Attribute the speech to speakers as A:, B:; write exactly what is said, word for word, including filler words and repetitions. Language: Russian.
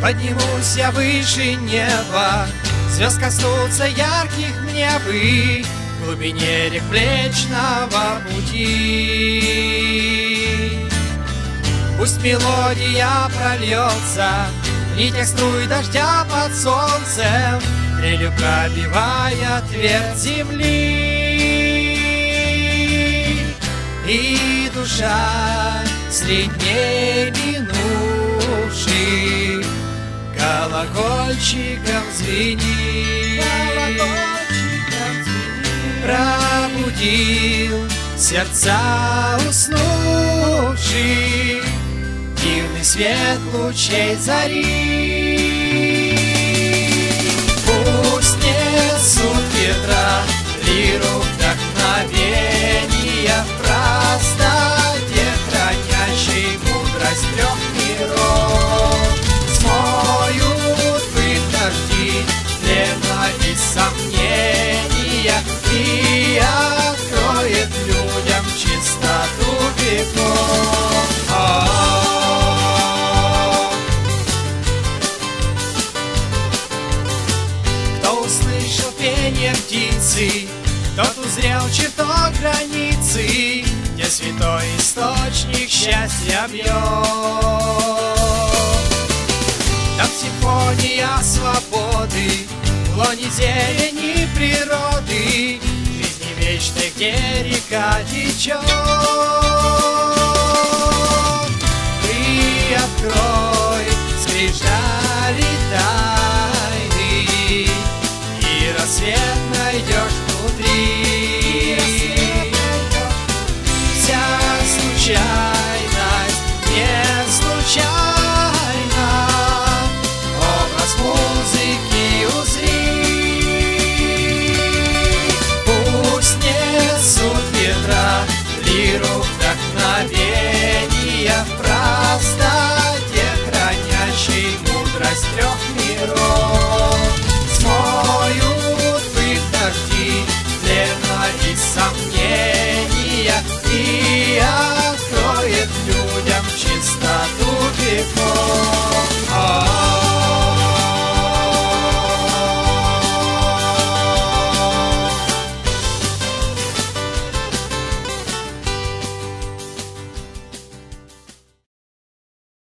A: Поднимусь я выше неба, звезд коснутся ярких мне бы в глубине рек Млечного Пути. Пусть мелодия прольется в нитях струй дождя под солнцем, трелью пробивая твердь земли. И душа средней минувших колокольчиком звенит, колокольчиком звенит. Пробудил сердца уснувших дивный свет лучей зари. Пусть несут ветра лиру вдохновения в простоте, хранящей мудрость трех миров. Смоют пыль дожди тлена и сомнения и откроет людям чистоту веков. Кто услышал пение птицы, тот узрел чертог границы, где святой источник счастья бьет. Там симфония свободы, в лоне зелени природы, жизни вечной, где река течет. Ты открой скрижали тайны, и рассвет найдет.